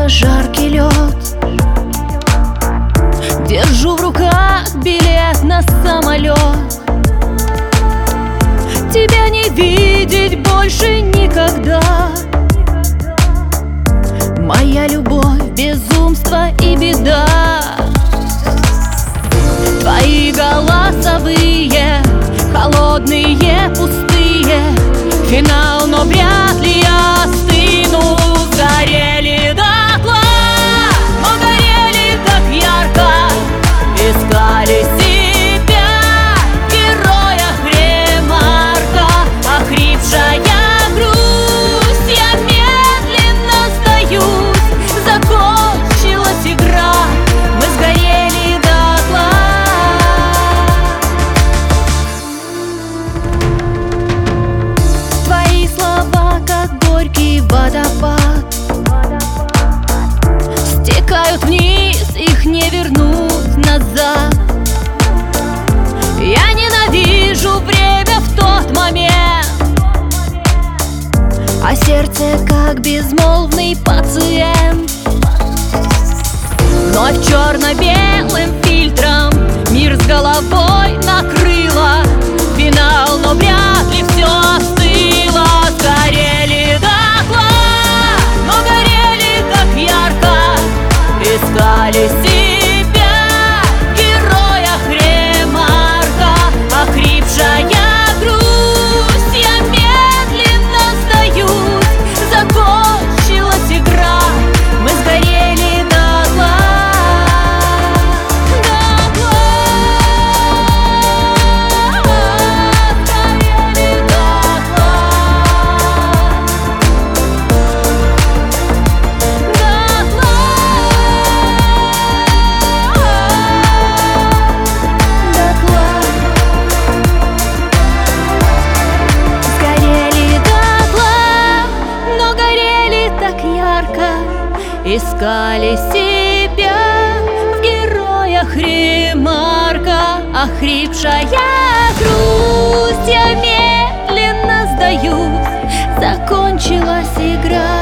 жаркий лед. Держу в руках билет на самолет. Тебя не видеть больше никогда. Моя любовь, безумство и беда. Твои голосовые, холодные, пустые. Финал, но вряд ли я остыну. Горели дотла, но горели так ярко. Искали себя в героях Ремарка. Охрипшая грусть, я медленно сдаюсь. Закончилась игра, мы сгорели дотла. Твои слова, как горький водопад, стекают вниз, их не вернуть назад. Я ненавижу время в тот момент, а сердце как безмолвный пациент. Вновь черно-белым фильтром мир с головой накрыло. Финал, но вряд ли все остыло. Сгорели дотла, но горели так ярко. Искали себя в героях Ремарка. Охрипшая грусть, я медленно сдаюсь. Закончилась игра, мы сгорели дотла. Дотла. Сгорели дотла. Искали себя в героях Ремарка. Охрипшая грусть, я медленно сдаюсь. Закончилась игра.